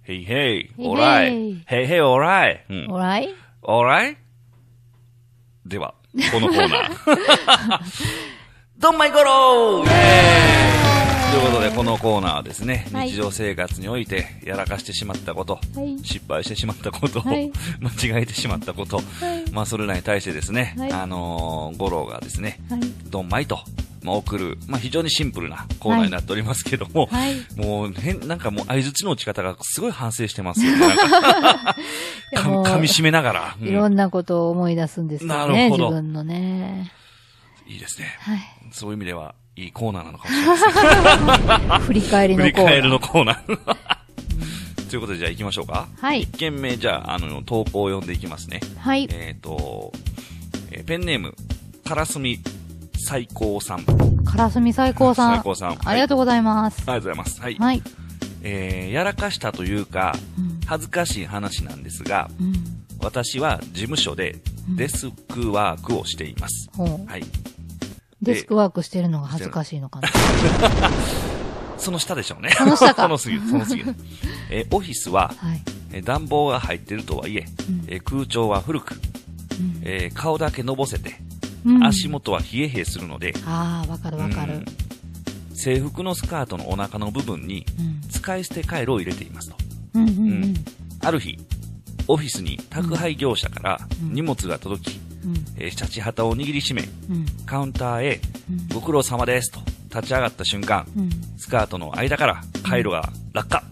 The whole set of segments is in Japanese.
へいへい、オーライ。へいへい、オーライ。 オーライオーライでは、このコーナー。ドンマイゴローイェーイということで、このコーナーはですね、日常生活においてやらかしてしまったこと、失敗してしまったこと、間違えてしまったこと、まあそれらに対してですね、ゴローがですね、ドンマイと、まあ、送る、まあ、非常にシンプルなコーナーになっておりますけども、もうなんかもう相槌の打ち方がすごい反省してますよね。噛み締めながら、 いろんなことを思い出すんですよね、自分のね。 いいですね。そういう意味では、いいコーナーなのかもしれないですね。 振り返りのコーナー。 振り返りのコーナー。ということで、じゃあ行きましょうか。1件目、じゃあ、投稿を読んでいきますね。ペンネーム、からすみ最高さん。 からすみ最高さん。 最高さん。 ありがとうございます。 ありがとうございます。はい。やらかしたというか、恥ずかしい話なんですが、私は事務所でデスクワークをしています。はい。 デスクワークしてるのが恥ずかしいのかな。 その下でしょうね。 その下か。 その次。オフィスは、暖房が入ってるとはいえ、空調は古く、顔だけのぼせて、足元は冷え冷えするので、 わかるわかる。 制服のスカートのお腹の部分に、使い捨てカイロを入れていますと。ある日、オフィスに宅配業者から荷物が届き、シャチハタを握りしめ、カウンターへ、ご苦労様ですと立ち上がった瞬間、スカートの間からカイロが落下。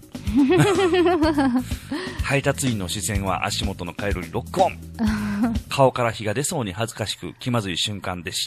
配達員の視線は足元のカイロにロックオン。顔から火が出そうに恥ずかしく気まずい瞬間でした。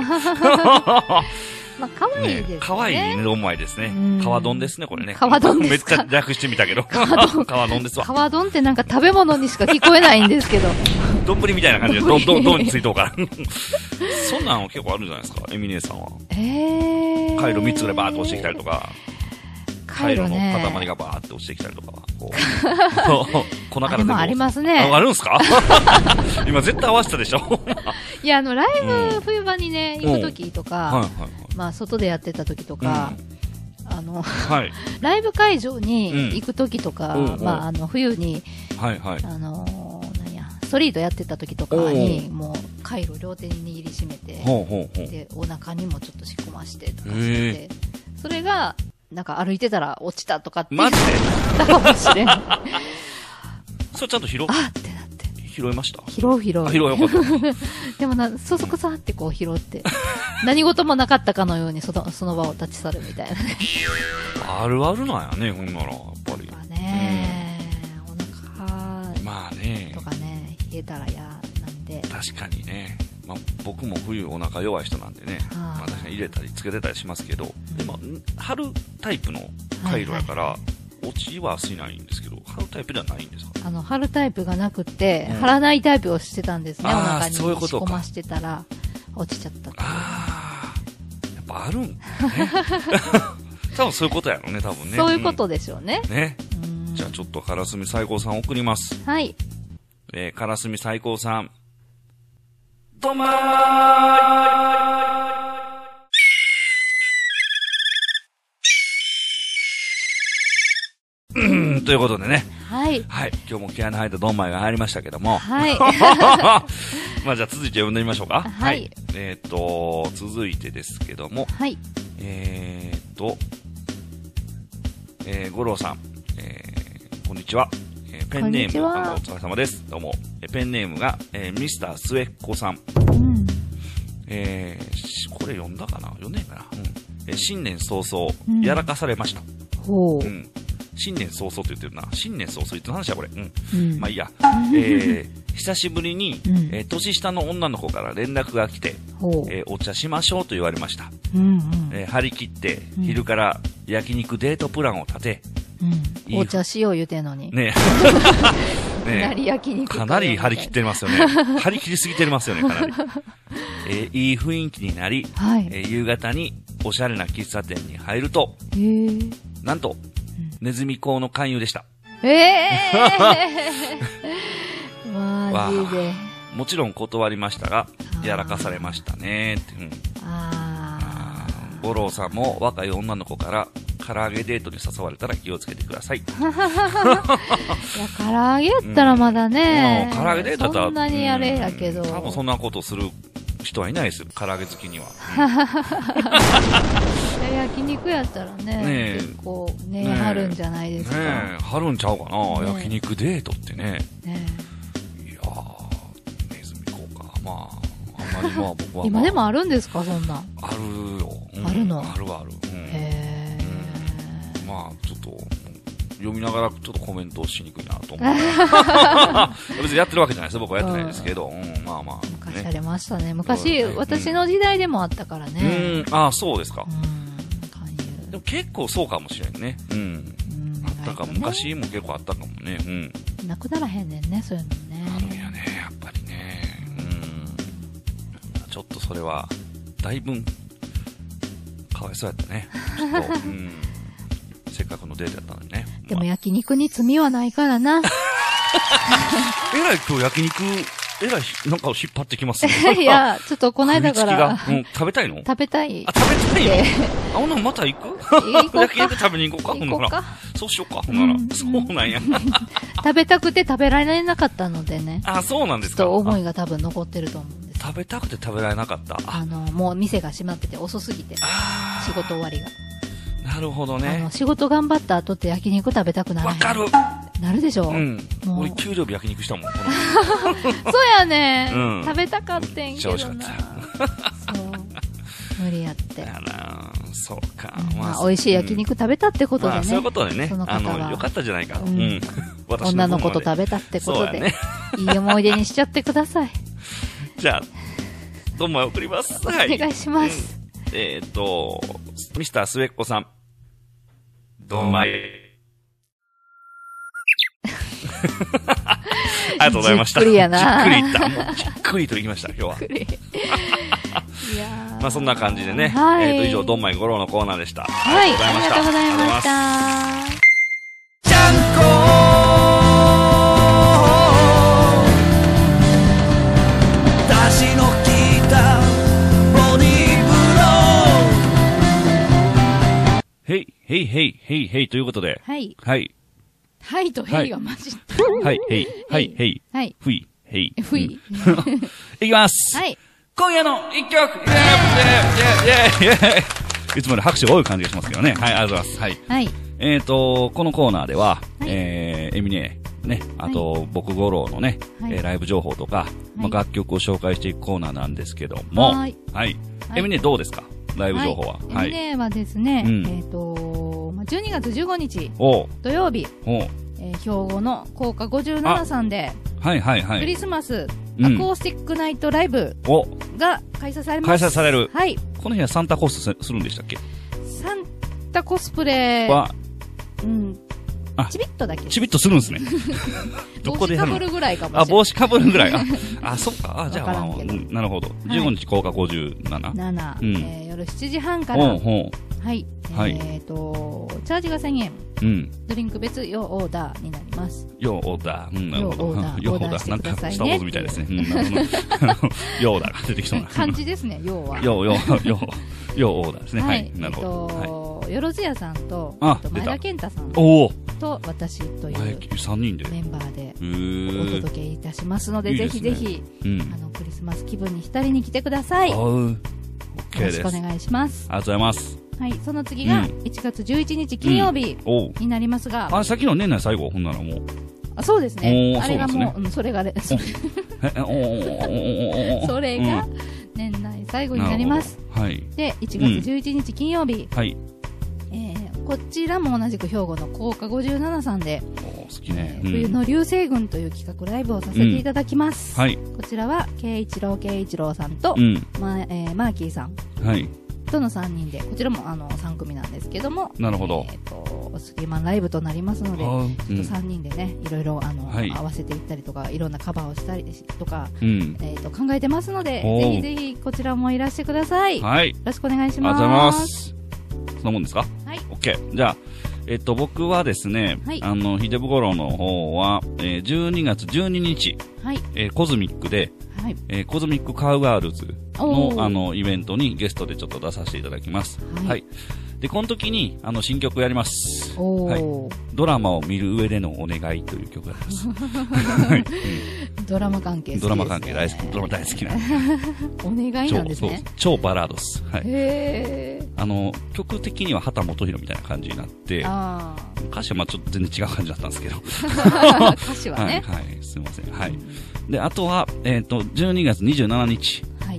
まあ、可愛いですね。 可愛いね、ドンマイですね。川丼ですね、これね。 川丼ですか。 めっちゃ略してみたけど。川丼ですわ。 川丼ってなんか食べ物にしか聞こえないんですけど。 丼みたいな感じで、丼についとうから。そんなの結構あるんじゃないですか、エミネさんは。カイロ3つぐらいバーッと落ちてきたりとか。カイロの塊がバーって落ちてきたりとかは、粉からでも。 ありますね。 あるんすか今絶対合わせたでしょいや、ライブ冬場にね、行くときとか、まあ、外でやってたときとか、ライブ会場に行くときとか、まあ、冬に、ストリートやってたときとかに、もう、カイロ両手に握りしめて、で、お腹にもちょっと仕込ましてとかしてて、それが、なんか歩いてたら落ちたとかって言ったかもしれん。 それちゃんと拾ってなって。拾いました？ 拾う。 拾うよかった。 でもそそくさってこう拾って、何事もなかったかのようにその場を立ち去るみたいなね。 あるあるなんやね、ほんなら、やっぱり。 まあね、お腹とかね、冷えたら嫌なんで。 確かにね。まあ、僕も冬お腹弱い人なんでね、まあ、確かに入れたりつけてたりしますけど、でも貼るタイプのカイロやから、落ちはしないんですけど、貼るタイプではないんですか？ 貼るタイプがなくて、貼らないタイプをしてたんですね。お腹に仕込ましてたら落ちちゃったという。 やっぱあるんね。多分そういうことやろね、多分ね。 そういうことでしょうね。 ね。じゃあちょっとからすみ最高さん送ります。 はい。 からすみ最高さん。どんまーということでね。 はい。 はい。今日も気合の入ったドンマイが入りましたけども。 はい。 まあじゃあ続いて読んでみましょうか。 はい。 続いてですけども。 はい。 五郎さん。こんにちは。ペンネーム、お疲れ様です。どうも。ペンネームが、ミスタースエッコさん。これ読んだかな？読んでんかな？新年早々、やらかされました。新年早々って言ってるな。新年早々言ってる話や、これ。まあいいや。久しぶりに、年下の女の子から連絡が来て、お茶しましょうと言われました。張り切って、昼から焼肉デートプランを立て、 お茶しよう言うてんのに。 ねかなり張り切ってますよね。張り切りすぎてますよね、かなり。いい雰囲気になり、夕方におしゃれな喫茶店に入ると、なんと、ネズミ講の勧誘でした。 マジで。 もちろん断りましたが、やらかされましたね。五郎さんも若い女の子から唐揚げデートに誘われたら気をつけてください。いや、唐揚げやったらまだね。 唐揚げデートだったら。 そんなにあれやけど。 多分そんなことする人はいないですよ、唐揚げ好きには。 焼肉やったらね、結構ね、張るんじゃないですか。 張るんちゃうかな、焼肉デートってね。いやー、ネズミ行こうか。まあ、あんまり僕は。 今でもあるんですか、そんな。 あるよ。 あるの？ ある。まあ、ちょっと、読みながらちょっとコメントしにくいなと思う。別にやってるわけじゃないですよ、僕はやってないですけど。まあまあ。 昔ありましたね。昔、私の時代でもあったからね。 そうですか。でも結構そうかもしれんね。あったかも。昔も結構あったかもね。 なくならへんねんね、そういうのね。 あるんやね、やっぱりね。ちょっとそれは、だいぶ、かわいそうやったね。ちょっと、せっかくのデートやったのにね。 でも焼肉に罪はないからな。 えらい今日焼肉、なんか引っ張ってきますね。 いや、ちょっとこないだから。 食べたいの？ 食べたい。 食べたいの？ほんならまた行く？焼肉食べに行こうか、ほんなら。そうしようか、ほんなら。そうなんや。 食べたくて食べられなかったのでね。 そうなんですか。 ちょっと思いが多分残ってると思うんです。 食べたくて食べられなかった。 もう店が閉まってて遅すぎて。仕事終わりが。 なるほどね。 仕事頑張った後って焼肉食べたくならへん。 わかる。 なるでしょ？ 俺給料日焼肉したもん。 そうやね。食べたかってんけどな。そう。無理やって。 そうか。 まあ、美味しい焼肉食べたってことでね。 そういうことでね。よかったじゃないか。女の子と食べたってことで。いい思い出にしちゃってください。 じゃあ、どんまい送ります。 お願いします。 ミスター末っ子さん。どんまい。ありがとうございました。 じっくりやな。 じっくりいった。もうじっくりといきました、今日は。まあそんな感じでね。以上、どんまいごろうのコーナーでした。 はい、ありがとうございました。 ちゃんこだしのきいたボディーブロー。 へいということで。 はい。とへいがマジ。 はい。ふい。いきます。 はい。 今夜の一曲いつもより拍手が多い感じがしますけどね。はい、ありがとうございます。はい。このコーナーでは、エミネね、あと、僕五郎のね、ライブ情報とか、楽曲を紹介していくコーナーなんですけども、はい。エミネどうですか？ライブ情報は。 エミネはですね、12月15日、土曜日、兵庫の高架57さんで、クリスマスアコースティックナイトライブが開催されます。 開催される。 はい。 この日はサンタコスするんでしたっけ？ サンタコスプレは、ちびっとだけ。 ちびっとするんですね。 どこでやるの？帽子かぶるぐらいかもしれない。 帽子かぶるぐらい。そっか。じゃあ、なるほど。15日高架57。 夜7時半から。はい。チャージが1000円。ドリンク別用オーダーになります。 用オーダー。なるほど。 オーダーしてくださいね。 なんか、スターウォーズみたいですね。用オーダーが出てきそうな。 漢字ですね、用は。 用オーダーですね。はい。なるほど。よろずやさんと、前田健太さんと私という 3人でメンバーでお届けいたしますので、ぜひぜひ、クリスマス気分に浸りに来てください。よろしくお願いします。 ありがとうございます。 はい、その次が1月11日金曜日になりますが、 さっきの年内最後、ほんならもう。 そうですね。あれがもう、それが、それが年内最後になります。 はい。 で、1月11日金曜日。はい。こちらも同じく兵庫の高架57さんで、 好きね。 冬の流星群という企画ライブをさせていただきます。はい。こちらは、慶一郎さんと、マーキーさん。はい。との3人で、こちらも3組なんですけども、 なるほど。 スキーマンライブとなりますので、ちょっと3人でね、いろいろ合わせていったりとか、いろんなカバーをしたりとか、考えてますので、ぜひぜひこちらもいらしてください。はい。よろしくお願いします。 ありがとうございます。そんなもんですか？ はい。 OK。じゃあ、僕はですね、秀袋の方は、12月12日、はい。コズミックで、はい。コズミックカウガールズの、イベントにゲストでちょっと出させていただきます。はい。 で、この時に、新曲やります。 はい。 ドラマを見る上でのお願いという曲があります。 はい。ドラマ関係好きですね。 ドラマ関係大好き。ドラマ大好きな。 お願いなんですね。 超バラードです。はい。 へー。曲的には畑基博みたいな感じになって、歌詞はちょっと全然違う感じだったんですけど。 歌詞はね。 はい、すみません。はい。で、あとは、12月27日、はい、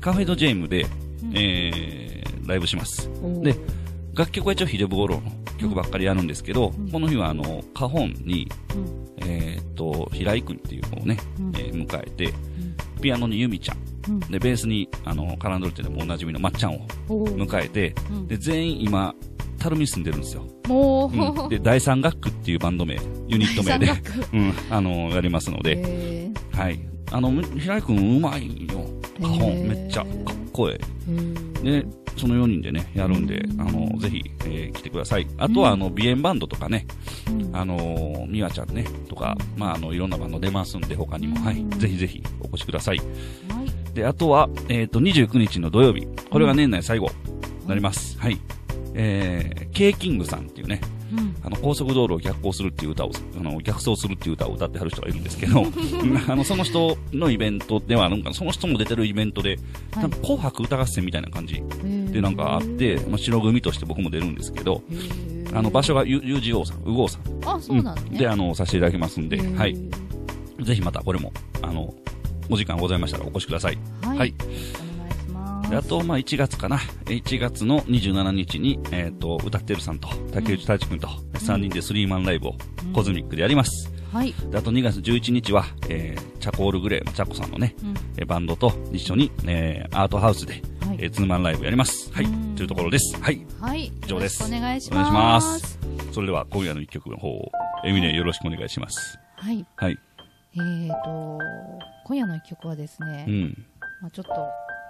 カフェドジェイムで、ライブします。で、楽曲は一応ヒデブゴローの曲ばっかりやるんですけど、この日はカホンに、平井くんっていうのをね、迎えて、ピアノにユミちゃん、で、ベースに、カランドルテでもおなじみのまっちゃんを迎えて、で、全員今、タルミに住んでるんですよ。で、第三学区っていうバンド名、ユニット名で、やりますので、はい。平井くんうまいよ。カホン、めっちゃかっこええ。で、その4人でね、やるんで、ぜひ、来てください。あとは、鼻炎バンドとかね、ミワちゃんね、とか、いろんなバンド出ますんで、他にも、はい。ぜひぜひお越しください。で、あとは、29日の土曜日。これが年内最後になります。はい。Kキングさんっていうね、高速道路を逆行するっていう歌を、逆走するっていう歌を歌ってはる人がいるんですけど、その人のイベントではあるんかな、その人も出てるイベントで、紅白歌合戦みたいな感じでなんかあって、白組として僕も出るんですけど、場所がUGO さん、ウゴーさん。 あ、そうなんですね。 で、させていただきますんで、はい。ぜひまたこれも、お時間ございましたらお越しください。はい。あと、1月かな。1月の27日に、歌ってるさんと、竹内太一くんと、3人でスリーマンライブをコズミックでやります。はい。あと2月11日は、チャコールグレーのチャコさんのね、バンドと一緒に、アートハウスで、ツーマンライブやります。はい。というところです。はい。 はい。 以上です。 よろしくお願いします。お願いします。 それでは、今夜の一曲の方を、エミネよろしくお願いします。 はい。 はい。 今夜の一曲はですね、ちょっと、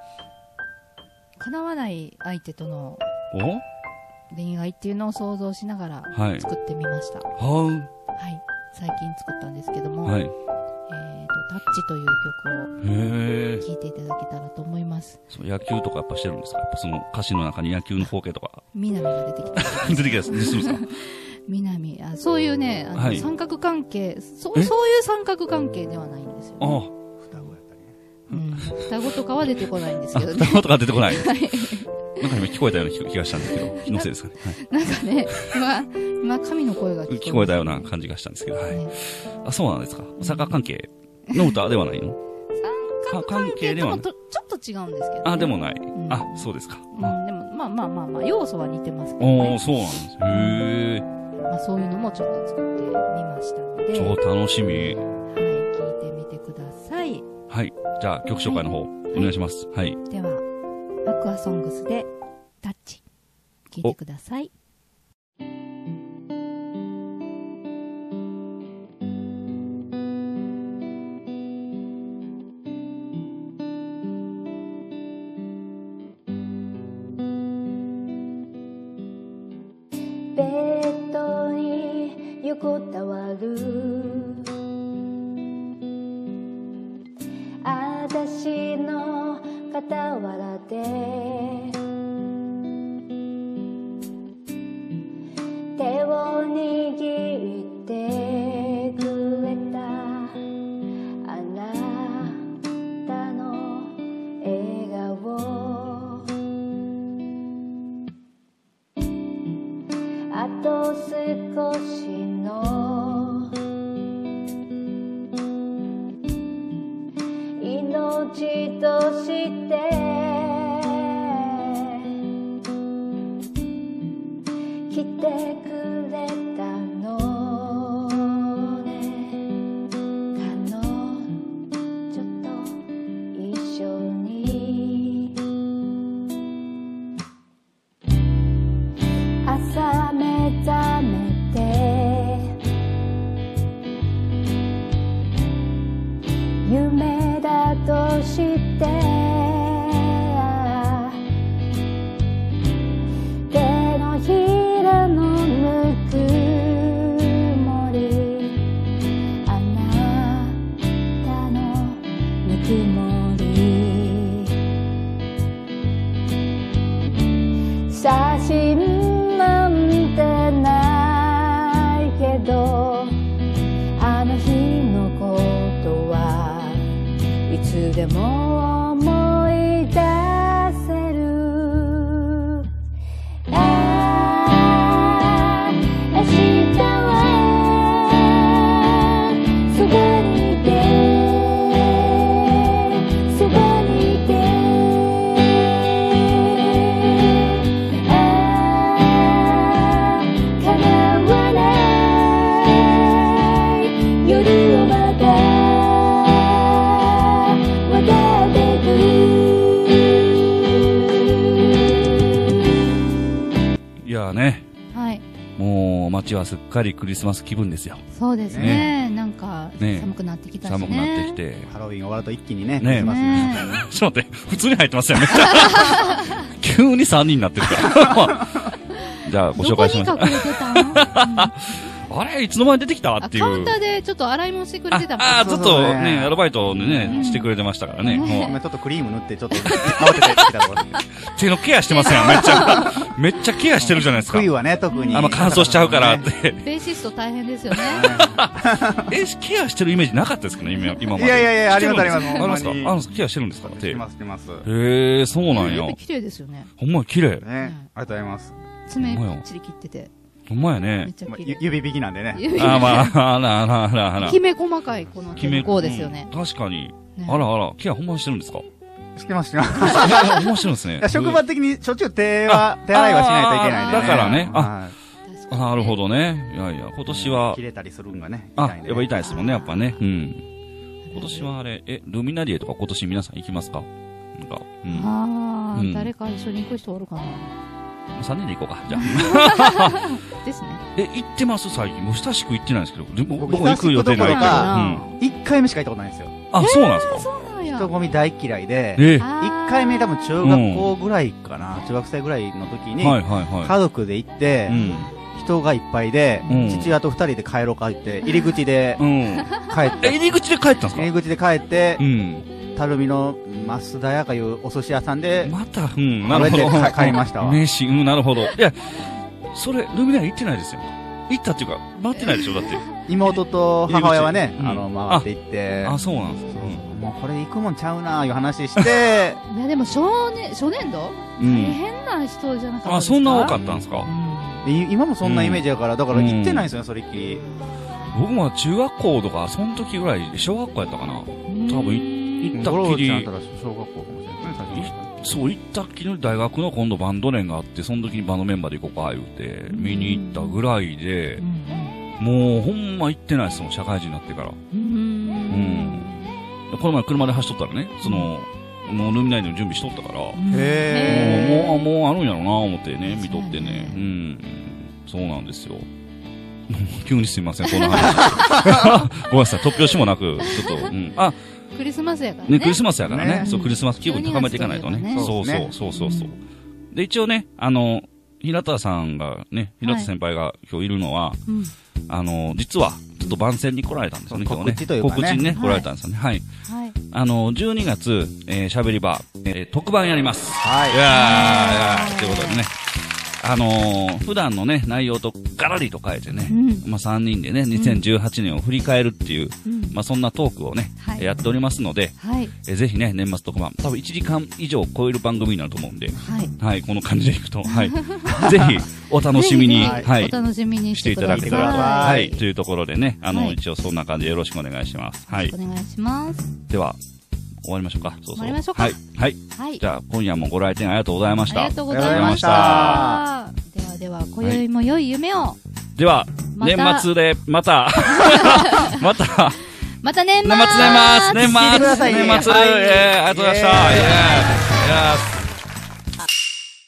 叶わない相手との恋愛っていうのを想像しながら作ってみました。はい。最近作ったんですけども、タッチという曲を聴いていただけたらと思います。 野球とかやっぱしてるんですか？やっぱその歌詞の中に野球の光景とか。 南が出てきた。 出てきたですね。そうですか。 南、そういうね、三角関係、そういう三角関係ではないんですよね。双子とかは出てこないんですけどね。 双子とか出てこない。なんか今聞こえたような気がしたんですけど、気のせいですかね。 なんかね、今神の声が聞こえたような感じがしたんですけど、はい。あ、そうなんですか。三角関係の歌ではないの？ 三角関係でもちょっと違うんですけど。 あ、でもない。あ、そうですか。 でも要素は似てますけどね。 そうなんです。へえ。そういうのもちょっと作ってみましたので。 超楽しみ。はい、 聞いてみてください。 はい。じゃあ、曲紹介の方、お願いします。はい。 では、アクアソングスで、タッチ。聴いてください。ベッドに横たわる私の傍らで手を握ってくれたあなたの笑顔あと少しの命として来てくれたのね彼女と一緒に朝目覚めて夢だとして手のひらのぬくもりあなたのぬくもり写真でも思い出せる。明日はそばにいてそばにいて叶わない夜をまた渡ってくる。 いやね、 はい、 もう街はすっかりクリスマス気分ですよ。 そうですね。なんか寒くなってきたしね。 寒くなってきて、 ハロウィン終わると一気にね、 ね、 クリスマスね。 ちょっと待って、普通に入ってますよね。急に3人になってるから。じゃあご紹介しましょう。 どこに隠れてたの？ あれいつの間に出てきたっていう。 カウンターでちょっと洗い物してくれてたもん。 あ、ずっとね、アルバイトでね、してくれてましたからね。 今ちょっとクリーム塗って、ちょっと慌ててきたところ。 手のケアしてますやん、めっちゃ。めっちゃケアしてるじゃないですか。 冬はね、特に。 乾燥しちゃうからって。 ベーシスト大変ですよね。 ケアしてるイメージなかったですかね、今まで。 いや、ありますあります。 ありますか？ケアしてるんですか？ してます。 へえ、そうなんや。 綺麗ですよね。 ほんま綺麗。 ね、ありがとうございます。 爪きっちり切ってて。 ほんまやね。 指引きなんでね。 あら。 きめ細かいこの健康ですよね。 確かに。あら、ケアほんまにしてるんですか？ してます。ほんましてるんですね。 職場的にしょっちゅう手洗いはしないといけないんでね。 だからね。なるほどね。いや、今年は。 切れたりするんがね。 やっぱ痛いですもんね、やっぱね。うん。今年はあれ、ルミナリエとか今年皆さん行きますか？ 誰か一緒に行く人おるかな ？3人で行こうか、じゃあ。ですね。 行ってます最近。もう親しく行ってないんですけど。 僕行く予定ないから、1回目しか行ったことないんですよ。 あ、そうなんですか？ そうなんや。 人混み大嫌いで、1回目多分中学校ぐらいかな、中学生ぐらいの時に、家族で行って、人がいっぱいで、父親と2人で帰ろうかって、入り口で帰って。 入り口で帰ったんですか？ 入り口で帰って、垂水の増田屋かいうお寿司屋さんで、 また、なるほど。 帰りましたわ。 飯、なるほど。いや、それ、ルミナリ行ってないですよ。行ったっていうか、回ってないでしょ、だって。 妹と母親はね、回って行って。 あ、そうなんですか。 もうこれ行くもんちゃうなーいう話して。 いや、でも初年度大変な人じゃなかったですか？ あ、そんな多かったんですか？ 今もそんなイメージやから、だから行ってないんですよね、それっきり。 僕も中学校とか、その時ぐらい、小学校やったかな。多分行ったっきり。そう、行ったっきり大学の今度バンド連があって、その時にバンドメンバーで行こうか、言うて、見に行ったぐらいで、もうほんま行ってないですもん、社会人になってから。この前車で走っとったらね、もうルミナリの準備しとったから、もうあるんやろうな、思ってね、見とってね。そうなんですよ。急にすみません、こんな話。ごめんなさい、突拍子もなく、ちょっと、 クリスマスやからね。 クリスマスやからね。そう、クリスマス気分高めていかないとね。そう。で、一応ね、平田さんがね、平田先輩が今日いるのは、実は、ちょっと番宣に来られたんですよね、今日ね。告知にね、来られたんですよね。はい。12月、喋り場、特番やります。はい。いやー、ということでね。普段のね、内容とガラリと変えてね、3人でね、2018年を振り返るっていう、そんなトークをね、やっておりますので、ぜひね、年末特番、多分1時間以上超える番組になると思うんで、はい、この感じでいくと、はい。ぜひ、お楽しみに、はい、 お楽しみにしていただけたらと、はい、というところでね、一応そんな感じでよろしくお願いします。はい。 お願いします。 では、終わりましょうか。 終わりましょうか。 はい。じゃあ、今夜もご来店ありがとうございました。 ありがとうございました。では、今宵も良い夢を。 では、年末で、また年末。 年末。 ありがとうございました。